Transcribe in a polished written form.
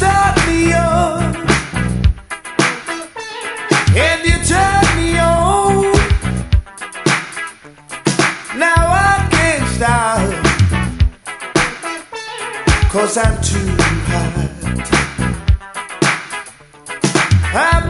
start me up and you turn me on. Now I can't stop, 'cause I'm too hot. I'm